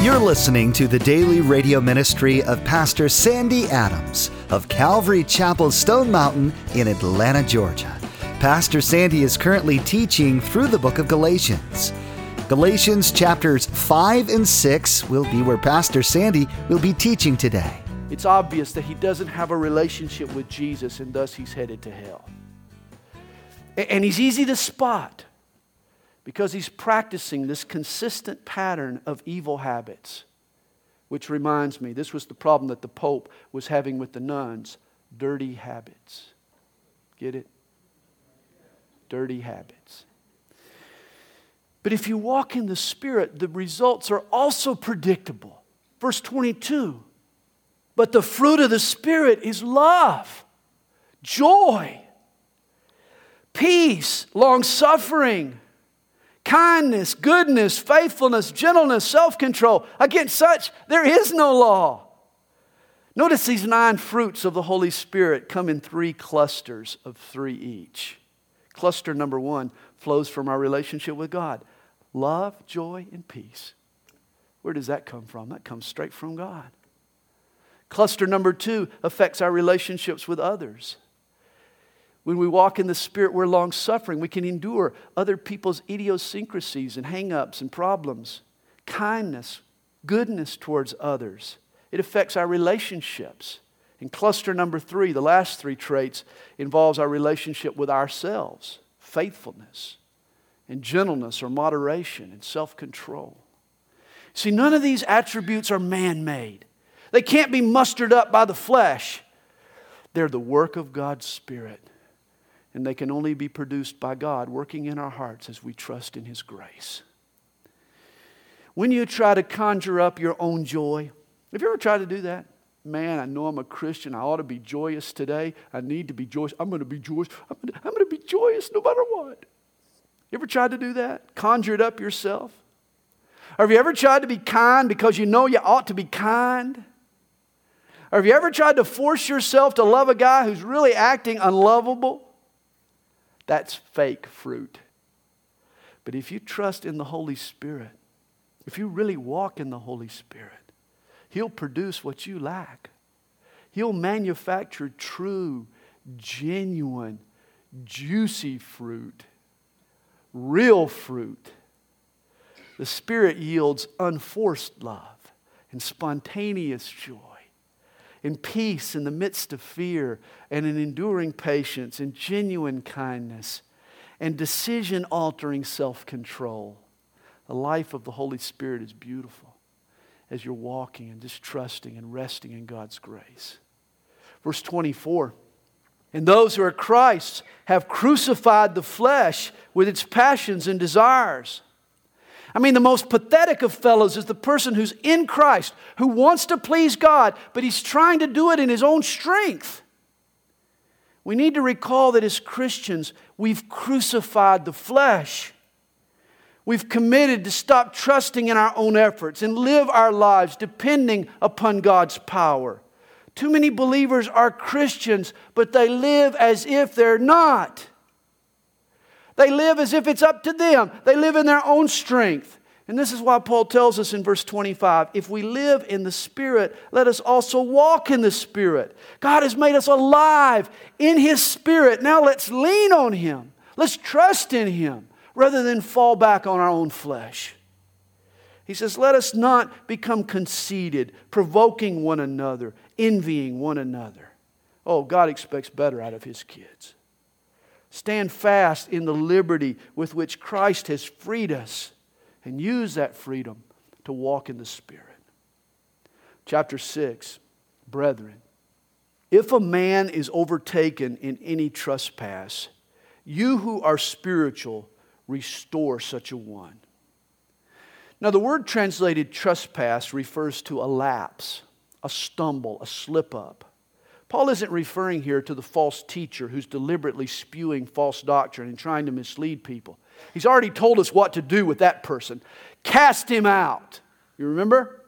You're listening to the daily radio ministry of Pastor Sandy Adams of Calvary Chapel Stone Mountain in Atlanta, Georgia. Pastor Sandy is currently teaching through the book of Galatians. Galatians chapters 5 and 6 will be where Pastor Sandy will be teaching today. It's obvious that he doesn't have a relationship with Jesus, and thus he's headed to hell. And he's easy to spot because he's practicing this consistent pattern of evil habits. Which reminds me, this was the problem that the Pope was having with the nuns. Dirty habits. Get it? Dirty habits. But if you walk in the Spirit, the results are also predictable. Verse 22. But the fruit of the Spirit is love, joy, peace, long-suffering, kindness, goodness, faithfulness, gentleness, self-control. Against such, there is no law. Notice these 9 fruits of the Holy Spirit come in 3 clusters of 3 each. Cluster number 1 flows from our relationship with God. Love, joy, and peace. Where does that come from? That comes straight from God. Cluster number 2 affects our relationships with others. When we walk in the Spirit, we're long-suffering. We can endure other people's idiosyncrasies and hang-ups and problems. Kindness, goodness towards others. It affects our relationships. And cluster number 3, the last 3 traits, involves our relationship with ourselves. Faithfulness and gentleness or moderation and self-control. See, none of these attributes are man-made. They can't be mustered up by the flesh. They're the work of God's Spirit. And they can only be produced by God working in our hearts as we trust in His grace. When you try to conjure up your own joy, have you ever tried to do that? Man, I know I'm a Christian. I ought to be joyous today. I need to be joyous. I'm going to be joyous. I'm going to be joyous no matter what. You ever tried to do that? Conjure it up yourself? Or have you ever tried to be kind because you know you ought to be kind? Or have you ever tried to force yourself to love a guy who's really acting unlovable? That's fake fruit. But if you trust in the Holy Spirit, if you really walk in the Holy Spirit, He'll produce what you lack. He'll manufacture true, genuine, juicy fruit. Real fruit. The Spirit yields unforced love and spontaneous joy, and peace in the midst of fear, and an enduring patience, and genuine kindness, and decision-altering self-control. The life of the Holy Spirit is beautiful as you're walking and just trusting and resting in God's grace. Verse 24, and those who are Christ's have crucified the flesh with its passions and desires. I mean, the most pathetic of fellows is the person who's in Christ, who wants to please God, but he's trying to do it in his own strength. We need to recall that as Christians, we've crucified the flesh. We've committed to stop trusting in our own efforts and live our lives depending upon God's power. Too many believers are Christians, but they live as if they're not. They live as if it's up to them. They live in their own strength. And this is why Paul tells us in verse 25, if we live in the Spirit, let us also walk in the Spirit. God has made us alive in His Spirit. Now let's lean on Him. Let's trust in Him rather than fall back on our own flesh. He says, let us not become conceited, provoking one another, envying one another. Oh, God expects better out of His kids. Stand fast in the liberty with which Christ has freed us, and use that freedom to walk in the Spirit. Chapter 6, brethren, if a man is overtaken in any trespass, you who are spiritual, restore such a one. Now, the word translated trespass refers to a lapse, a stumble, a slip-up. Paul isn't referring here to the false teacher who's deliberately spewing false doctrine and trying to mislead people. He's already told us what to do with that person. Cast him out. You remember?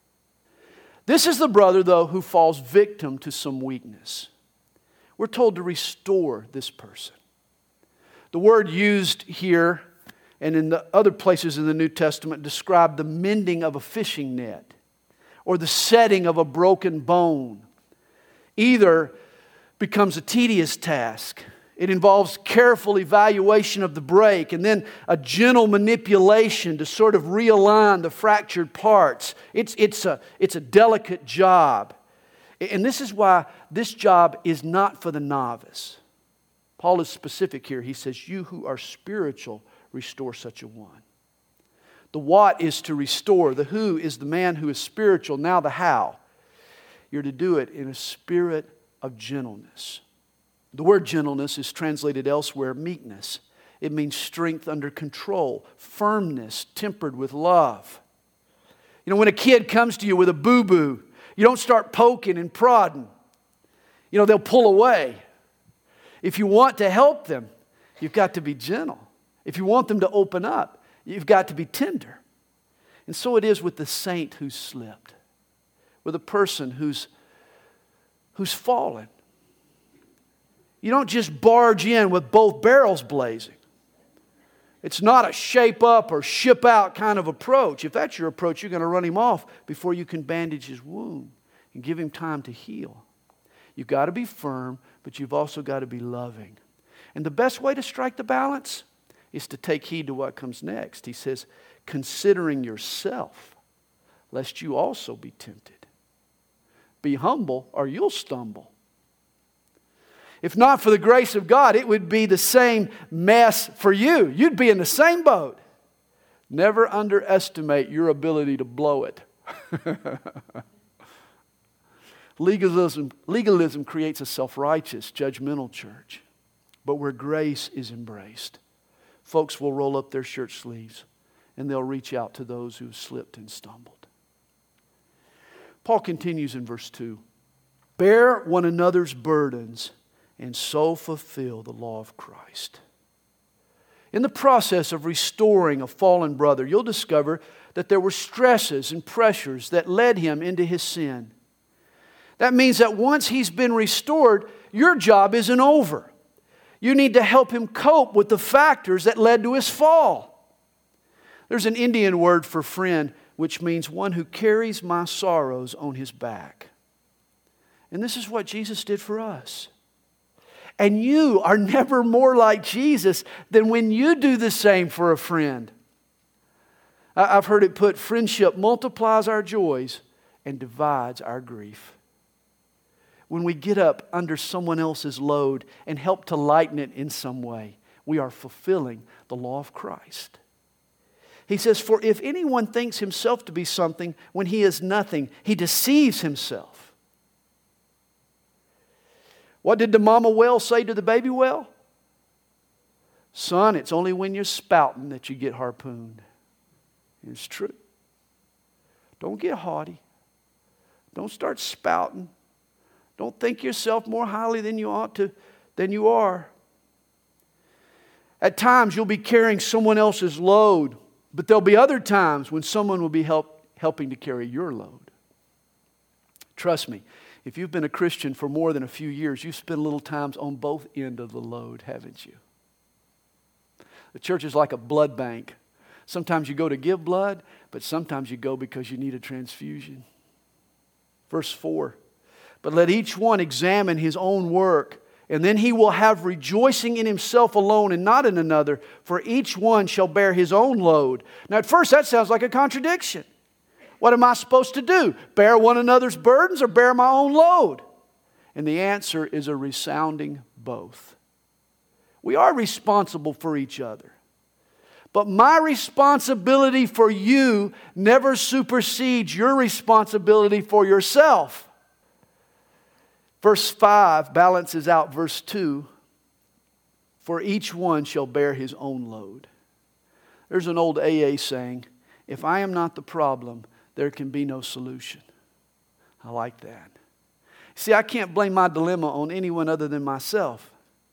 This is the brother, though, who falls victim to some weakness. We're told to restore this person. The word used here and in the other places in the New Testament describe the mending of a fishing net or the setting of a broken bone. Either becomes a tedious task. It involves careful evaluation of the break and then a gentle manipulation to sort of realign the fractured parts. It's a delicate job. And this is why this job is not for the novice. Paul is specific here. He says, you who are spiritual, restore such a one. The what is to restore. The who is the man who is spiritual. Now the how. You're to do it in a spirit of gentleness. The word gentleness is translated elsewhere meekness. It means strength under control, firmness tempered with love. You know, when a kid comes to you with a boo-boo, you don't start poking and prodding. You know, they'll pull away. If you want to help them, you've got to be gentle. If you want them to open up, you've got to be tender. And so it is with the saint who's slipped, with a person who's fallen. You don't just barge in with both barrels blazing. It's not a shape up or ship out kind of approach. If that's your approach, you're going to run him off before you can bandage his wound and give him time to heal. You've got to be firm, but you've also got to be loving. And the best way to strike the balance is to take heed to what comes next. He says, considering yourself, lest you also be tempted. Be humble or you'll stumble. If not for the grace of God, it would be the same mess for you. You'd be in the same boat. Never underestimate your ability to blow it. Legalism creates a self-righteous, judgmental church. But where grace is embraced, folks will roll up their shirt sleeves and they'll reach out to those who've slipped and stumbled. Paul continues in verse 2. Bear one another's burdens and so fulfill the law of Christ. In the process of restoring a fallen brother, you'll discover that there were stresses and pressures that led him into his sin. That means that once he's been restored, your job isn't over. You need to help him cope with the factors that led to his fall. There's an Indian word for friend, which means one who carries my sorrows on his back. And this is what Jesus did for us. And you are never more like Jesus than when you do the same for a friend. I've heard it put, friendship multiplies our joys and divides our grief. When we get up under someone else's load and help to lighten it in some way, we are fulfilling the law of Christ. He says, for if anyone thinks himself to be something when he is nothing, he deceives himself. What did the mama whale say to the baby whale? Son, it's only when you're spouting that you get harpooned. And it's true. Don't get haughty. Don't start spouting. Don't think yourself more highly than you ought to, than you are. At times you'll be carrying someone else's load, but there'll be other times when someone will be helping to carry your load. Trust me, if you've been a Christian for more than a few years, you've spent a little time on both ends of the load, haven't you? The church is like a blood bank. Sometimes you go to give blood, but sometimes you go because you need a transfusion. Verse 4, but let each one examine his own work, and then he will have rejoicing in himself alone and not in another, for each one shall bear his own load. Now at first that sounds like a contradiction. What am I supposed to do? Bear one another's burdens or bear my own load? And the answer is a resounding both. We are responsible for each other. But my responsibility for you never supersedes your responsibility for yourself. Verse 5 balances out verse 2. For each one shall bear his own load. There's an old AA saying, if I am not the problem, there can be no solution. I like that. See, I can't blame my dilemma on anyone other than myself.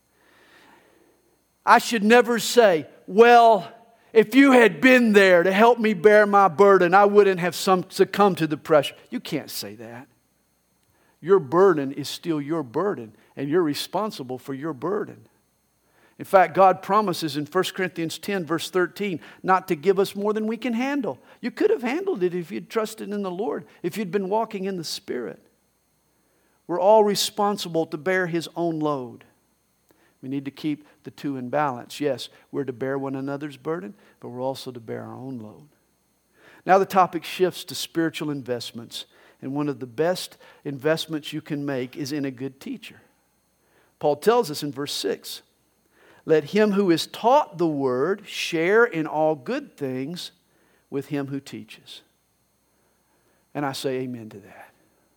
I should never say, well, if you had been there to help me bear my burden, I wouldn't have succumbed to the pressure. You can't say that. Your burden is still your burden, and you're responsible for your burden. In fact, God promises in 1 Corinthians 10, verse 13, not to give us more than we can handle. You could have handled it if you'd trusted in the Lord, if you'd been walking in the Spirit. We're all responsible to bear His own load. We need to keep the two in balance. Yes, we're to bear one another's burden, but we're also to bear our own load. Now the topic shifts to spiritual investments. And one of the best investments you can make is in a good teacher. Paul tells us in verse 6, let him who is taught the word share in all good things with him who teaches. And I say amen to that.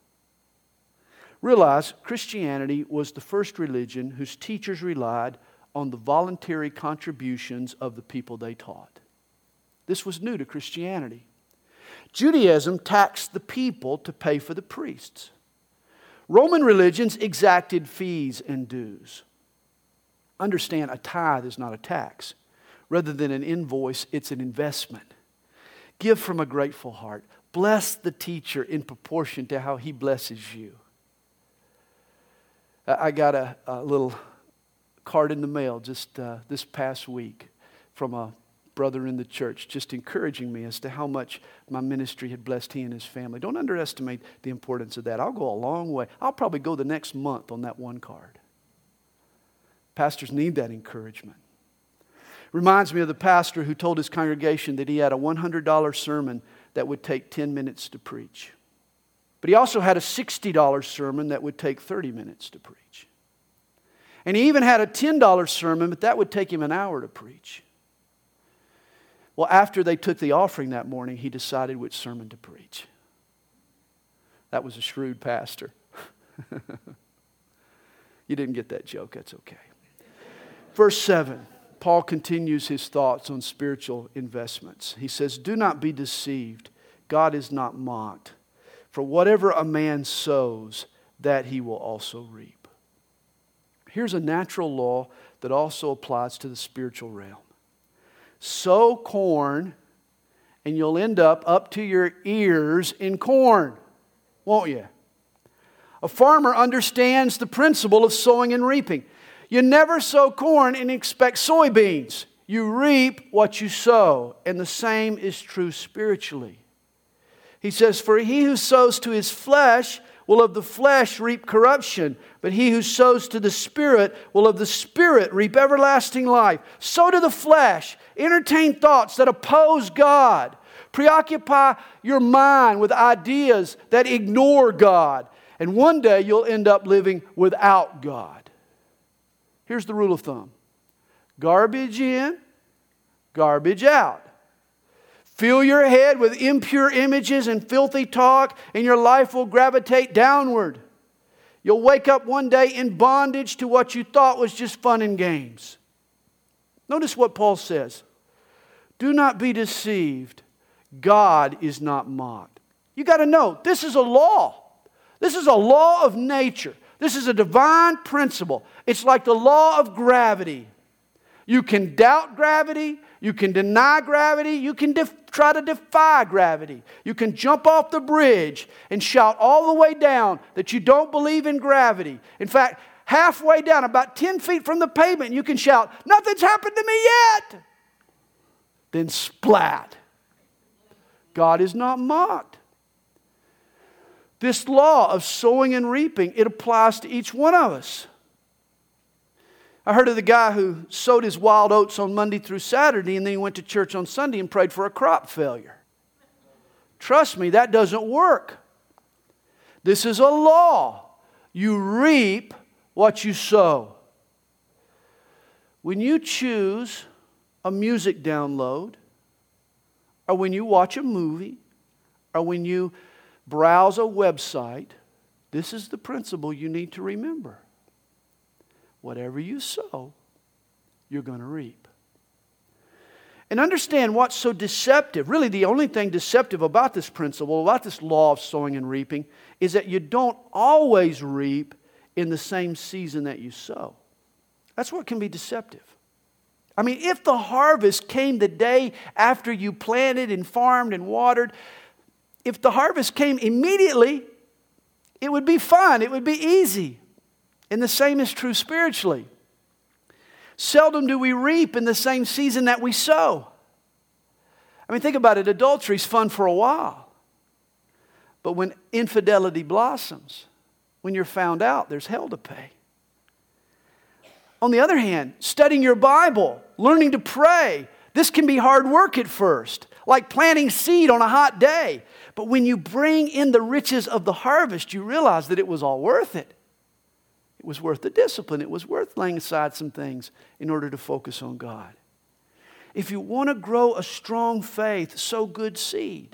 Realize Christianity was the first religion whose teachers relied on the voluntary contributions of the people they taught. This was new to Christianity. Judaism taxed the people to pay for the priests. Roman religions exacted fees and dues. Understand, a tithe is not a tax. Rather than an invoice, it's an investment. Give from a grateful heart. Bless the teacher in proportion to how he blesses you. I got a little card in the mail just this past week from a brother in the church, just encouraging me as to how much my ministry had blessed he and his family. Don't underestimate the importance of that. I'll go a long way. I'll probably go the next month on that one card. Pastors need that encouragement. Reminds me of the pastor who told his congregation that he had a $100 sermon that would take 10 minutes to preach. But he also had a $60 sermon that would take 30 minutes to preach. And he even had a $10 sermon, but that would take him an hour to preach. Well, after they took the offering that morning, he decided which sermon to preach. That was a shrewd pastor. You didn't get that joke, that's okay. Verse 7, Paul continues his thoughts on spiritual investments. He says, do not be deceived. God is not mocked. For whatever a man sows, that he will also reap. Here's a natural law that also applies to the spiritual realm. Sow corn, and you'll end up to your ears in corn, won't you? A farmer understands the principle of sowing and reaping. You never sow corn and expect soybeans. You reap what you sow, and the same is true spiritually. He says, for he who sows to his flesh will of the flesh reap corruption, but he who sows to the Spirit will of the Spirit reap everlasting life. Sow to the flesh. Entertain thoughts that oppose God. Preoccupy your mind with ideas that ignore God. And one day you'll end up living without God. Here's the rule of thumb. Garbage in, garbage out. Fill your head with impure images and filthy talk, and your life will gravitate downward. You'll wake up one day in bondage to what you thought was just fun and games. Notice what Paul says. Do not be deceived. God is not mocked. You got to know, this is a law. This is a law of nature. This is a divine principle. It's like the law of gravity. You can doubt gravity. You can deny gravity. You can try to defy gravity. You can jump off the bridge and shout all the way down that you don't believe in gravity. In fact, halfway down, about 10 feet from the pavement, you can shout, nothing's happened to me yet. Then splat. God is not mocked. This law of sowing and reaping, it applies to each one of us. I heard of the guy who sowed his wild oats on Monday through Saturday, and then he went to church on Sunday and prayed for a crop failure. Trust me, that doesn't work. This is a law. You reap what you sow. When you choose a music download, or when you watch a movie, or when you browse a website, this is the principle you need to remember. Whatever you sow, you're going to reap. And understand what's so deceptive. Really, the only thing deceptive about this principle, about this law of sowing and reaping, is that you don't always reap in the same season that you sow. That's what can be deceptive. I mean, if the harvest came the day after you planted and farmed and watered, if the harvest came immediately, it would be fun. It would be easy. And the same is true spiritually. Seldom do we reap in the same season that we sow. I mean, think about it. Adultery's fun for a while. But when infidelity blossoms, when you're found out, there's hell to pay. On the other hand, studying your Bible, learning to pray, this can be hard work at first, like planting seed on a hot day. But when you bring in the riches of the harvest, you realize that it was all worth it. It was worth the discipline. It was worth laying aside some things in order to focus on God. If you want to grow a strong faith, sow good seed.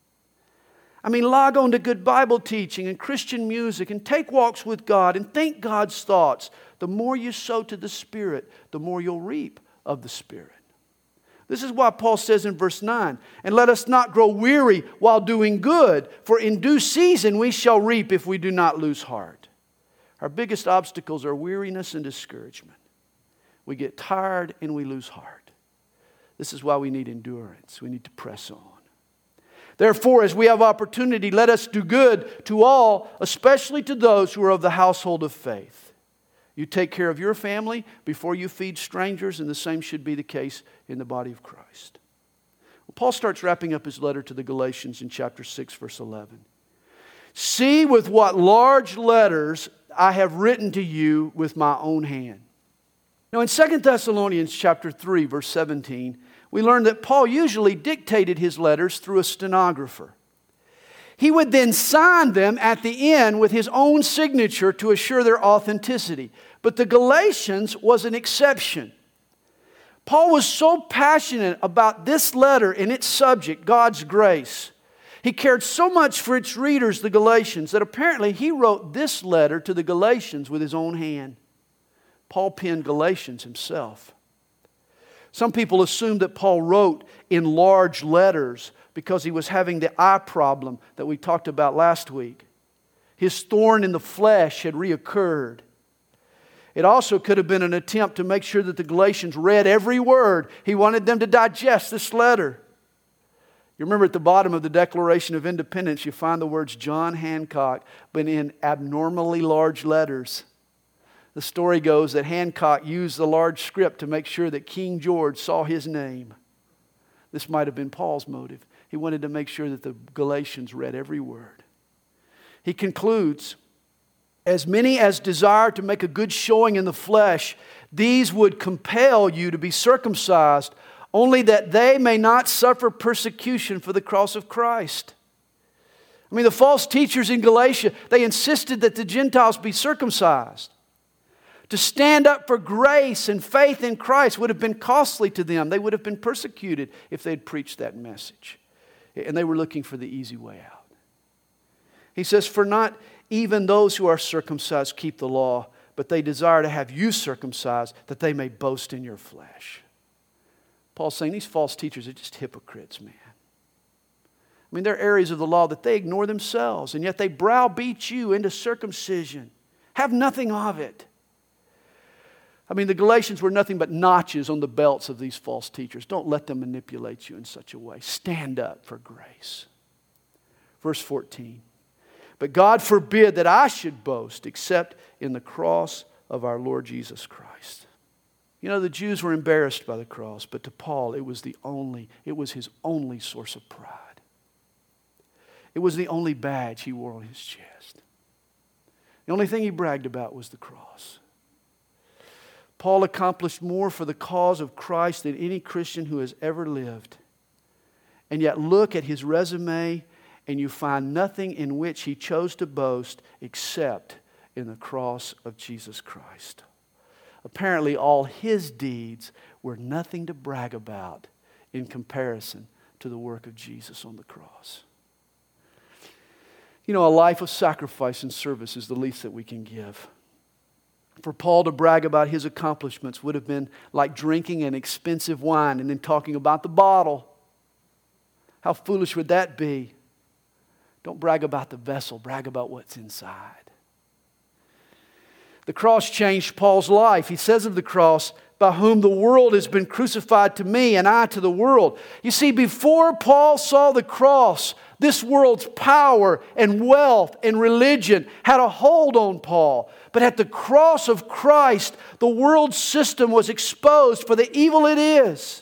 I mean, log on to good Bible teaching and Christian music and take walks with God and think God's thoughts. The more you sow to the Spirit, the more you'll reap of the Spirit. This is why Paul says in verse 9, "And let us not grow weary while doing good, for in due season we shall reap if we do not lose heart." Our biggest obstacles are weariness and discouragement. We get tired and we lose heart. This is why we need endurance. We need to press on. Therefore, as we have opportunity, let us do good to all, especially to those who are of the household of faith. You take care of your family before you feed strangers, and the same should be the case in the body of Christ. Well, Paul starts wrapping up his letter to the Galatians in chapter 6, verse 11. "See with what large letters I have written to you with my own hand." Now in 2 Thessalonians chapter 3, verse 17, we learn that Paul usually dictated his letters through a stenographer. He would then sign them at the end with his own signature to assure their authenticity. But the Galatians was an exception. Paul was so passionate about this letter and its subject, God's grace. He cared so much for its readers, the Galatians, that apparently he wrote this letter to the Galatians with his own hand. Paul penned Galatians himself. Some people assume that Paul wrote in large letters because he was having the eye problem that we talked about last week. His thorn in the flesh had reoccurred. It also could have been an attempt to make sure that the Galatians read every word. He wanted them to digest this letter. You remember at the bottom of the Declaration of Independence, you find the words John Hancock, but in abnormally large letters. The story goes that Hancock used the large script to make sure that King George saw his name. This might have been Paul's motive. He wanted to make sure that the Galatians read every word. He concludes, "As many as desire to make a good showing in the flesh, these would compel you to be circumcised, only that they may not suffer persecution for the cross of Christ." I mean, the false teachers in Galatia, they insisted that the Gentiles be circumcised. To stand up for grace and faith in Christ would have been costly to them. They would have been persecuted if they'd preached that message. And they were looking for the easy way out. He says, "For not even those who are circumcised keep the law, but they desire to have you circumcised, that they may boast in your flesh." Paul's saying these false teachers are just hypocrites, man. I mean, there are areas of the law that they ignore themselves, and yet they browbeat you into circumcision. Have nothing of it. I mean, the Galatians were nothing but notches on the belts of these false teachers. Don't let them manipulate you in such a way. Stand up for grace. Verse 14. "But God forbid that I should boast except in the cross of our Lord Jesus Christ." You know, the Jews were embarrassed by the cross, but to Paul it was his only source of pride. It was the only badge he wore on his chest. The only thing he bragged about was the cross. Paul accomplished more for the cause of Christ than any Christian who has ever lived. And yet look at his resume and you find nothing in which he chose to boast except in the cross of Jesus Christ. Apparently all his deeds were nothing to brag about in comparison to the work of Jesus on the cross. You know, a life of sacrifice and service is the least that we can give. For Paul to brag about his accomplishments would have been like drinking an expensive wine and then talking about the bottle. How foolish would that be? Don't brag about the vessel, brag about what's inside. The cross changed Paul's life. He says of the cross, "By whom the world has been crucified to me and I to the world." You see, before Paul saw the cross, This world's power and wealth and religion had a hold on Paul. But at the cross of Christ, the world system was exposed for the evil it is.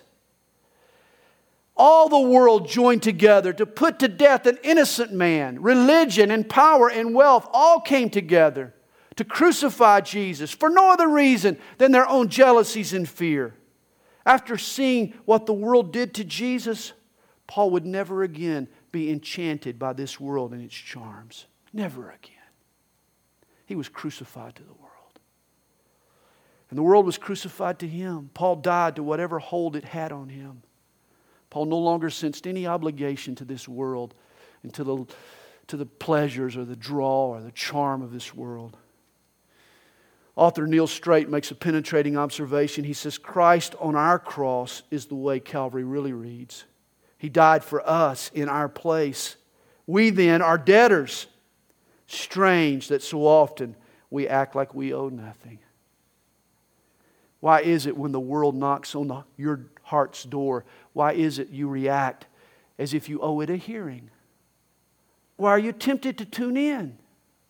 All the world joined together to put to death an innocent man. Religion and power and wealth all came together to crucify Jesus for no other reason than their own jealousies and fear. After seeing what the world did to Jesus, Paul would never again be enchanted by this world and its charms. Never again. He was crucified to the world. And the world was crucified to him. Paul died to whatever hold it had on him. Paul no longer sensed any obligation to this world and to the pleasures or the draw or the charm of this world. Author Neil Straight makes a penetrating observation. He says, Christ on our cross is the way Calvary really reads. He died for us in our place. We then are debtors. Strange that so often we act like we owe nothing. Why is it when the world knocks on your heart's door, why is it you react as if you owe it a hearing? Why are you tempted to tune in?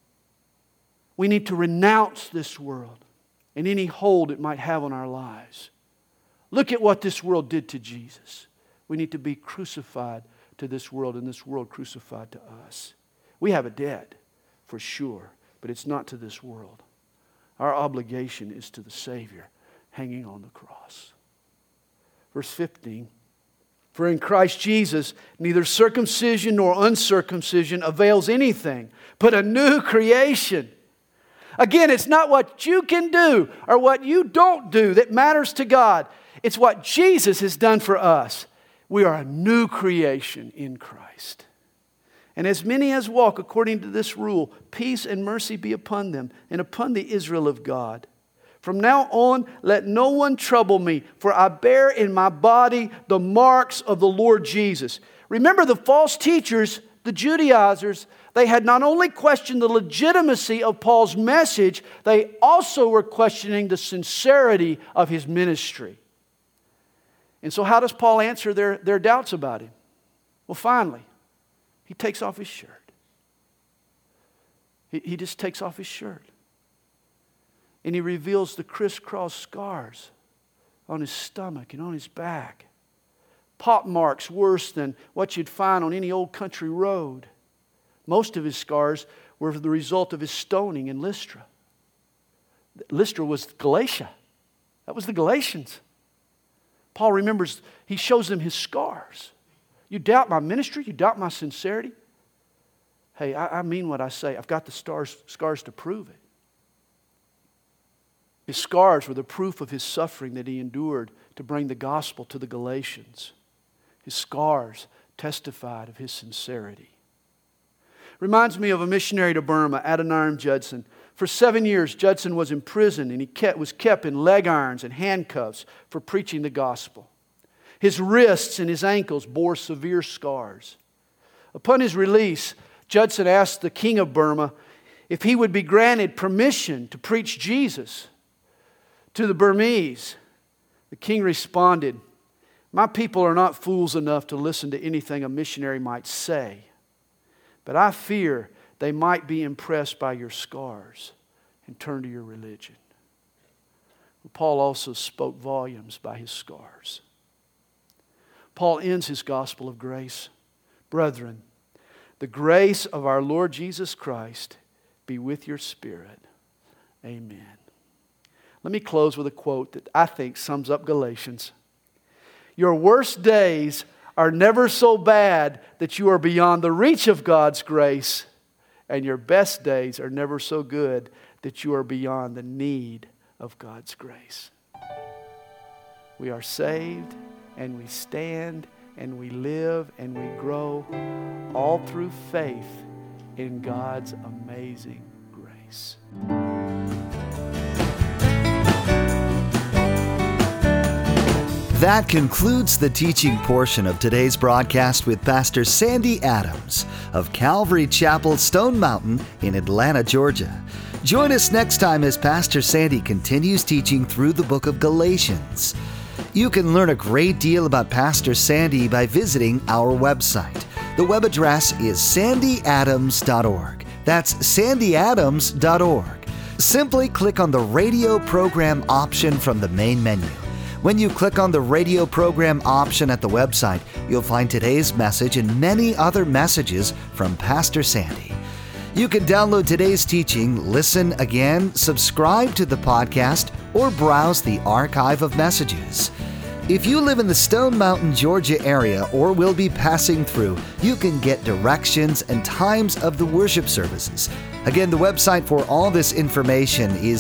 We need to renounce this world and any hold it might have on our lives. Look at what this world did to Jesus. We need to be crucified to this world and this world crucified to us. We have a debt, for sure, but it's not to this world. Our obligation is to the Savior hanging on the cross. Verse 15, for in Christ Jesus neither circumcision nor uncircumcision avails anything, but a new creation. Again, it's not what you can do or what you don't do that matters to God. It's what Jesus has done for us. We are a new creation in Christ. And as many as walk according to this rule, peace and mercy be upon them and upon the Israel of God. From now on, let no one trouble me, for I bear in my body the marks of the Lord Jesus. Remember, the false teachers, the Judaizers, they had not only questioned the legitimacy of Paul's message, they also were questioning the sincerity of his ministry. And so how does Paul answer their doubts about him? Well, finally, he takes off his shirt. He just takes off his shirt. And he reveals the crisscross scars on his stomach and on his back. Pop marks worse than what you'd find on any old country road. Most of his scars were the result of his stoning in Lystra. Lystra was Galatia. That was the Galatians. Paul remembers, he shows them his scars. You doubt my ministry? You doubt my sincerity? Hey, I mean what I say. I've got the scars to prove it. His scars were the proof of his suffering that he endured to bring the gospel to the Galatians. His scars testified of his sincerity. Reminds me of a missionary to Burma, Adoniram Judson. For 7 years, Judson was imprisoned and he was kept in leg irons and handcuffs for preaching the gospel. His wrists and his ankles bore severe scars. Upon his release, Judson asked the king of Burma if he would be granted permission to preach Jesus to the Burmese. The king responded, "My people are not fools enough to listen to anything a missionary might say, but I fear they might be impressed by your scars and turn to your religion." Paul also spoke volumes by his scars. Paul ends his gospel of grace. Brethren, the grace of our Lord Jesus Christ be with your spirit. Amen. Let me close with a quote that I think sums up Galatians. Your worst days are never so bad that you are beyond the reach of God's grace, and your best days are never so good that you are beyond the need of God's grace. We are saved, and we stand, and we live, and we grow, all through faith in God's amazing grace. That concludes the teaching portion of today's broadcast with Pastor Sandy Adams of Calvary Chapel, Stone Mountain in Atlanta, Georgia. Join us next time as Pastor Sandy continues teaching through the book of Galatians. You can learn a great deal about Pastor Sandy by visiting our website, The web address is sandyadams.org. That's sandyadams.org. Simply click on the radio program option from the main menu. When you click on the radio program option at the website, you'll find today's message and many other messages from Pastor Sandy. You can download today's teaching, listen again, subscribe to the podcast, or browse the archive of messages. If you live in the Stone Mountain, Georgia area or will be passing through, you can get directions and times of the worship services. Again, the website for all this information is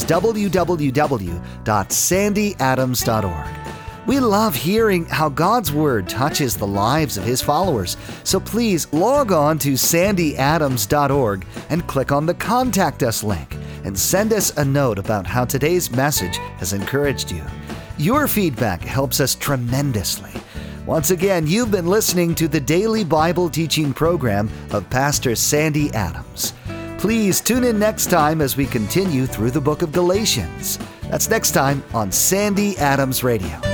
www.sandyadams.org. We love hearing how God's Word touches the lives of His followers, so please log on to sandyadams.org and click on the Contact Us link and send us a note about how today's message has encouraged you. Your feedback helps us tremendously. Once again, you've been listening to the daily Bible teaching program of Pastor Sandy Adams. Please tune in next time as we continue through the book of Galatians. That's next time on Sandy Adams Radio.